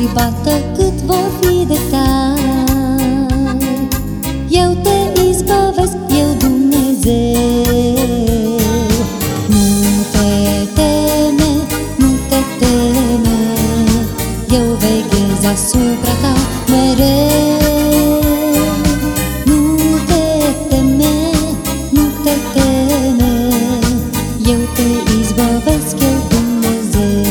Zori bată cât vor fi de tari, eu te izbăvesc, eu Dumnezeu. Nu te teme, nu te teme, eu veghez asupra ta mereu. Nu te teme, nu te teme, eu te izbăvesc, eu Dumnezeu.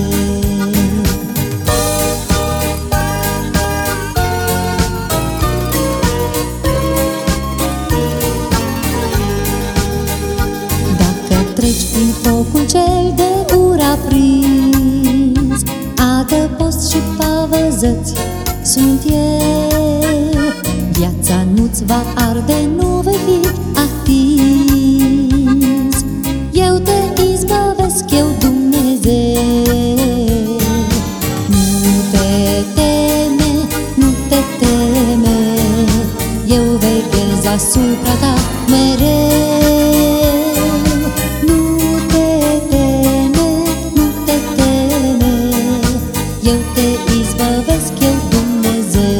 Dacă treci prin focul cel de ur aprins, adăpost și pavăzăți sunt eu. Viața nu-ți va arde, nu vei fi atins, eu te izbăvesc, eu Dumnezeu. Nu te teme, nu te teme, eu veghez asupra ta mereu. Nu te teme, nu te teme, eu te izbăvesc, eu Dumnezeu.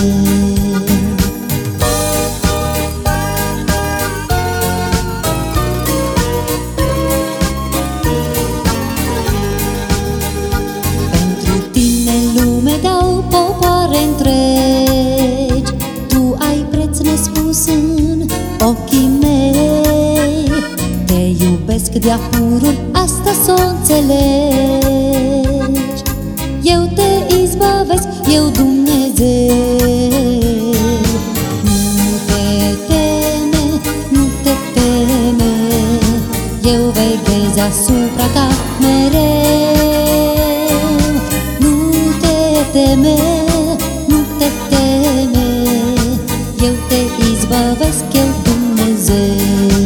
Pentru tine lume dau popoare întregi, tu ai preț nespus în ochii mei. Te iubesc de-a pururi, asta s-o înțelegi, eu te izbăvesc, eu Dumnezeu. Nu te teme, nu te teme, eu veghez asupra ta mereu. Nu te teme, nu te teme, eu te izbăvesc, eu Dumnezeu.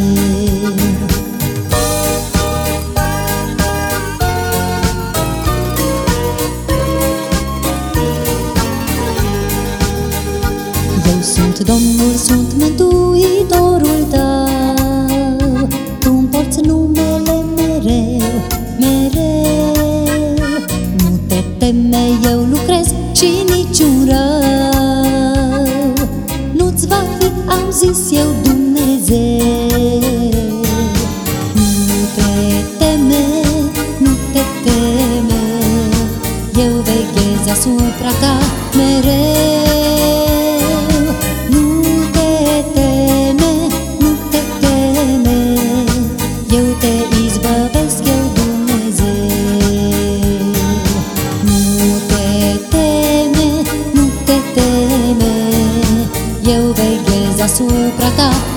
Eu sunt Domnul, sunt Mântuitorul tău, tu-mi porți numele mereu, mereu. Nu te teme, eu lucrez și niciun rău nu-ți va fi, am zis, eu Dumnezeu. Nu te teme, nu te teme, eu veghez asupra ta mereu. Nu te teme, nu te teme, eu te izbăvesc, eu Dumnezeu. Nu te teme, nu te teme, eu veghez asupra ta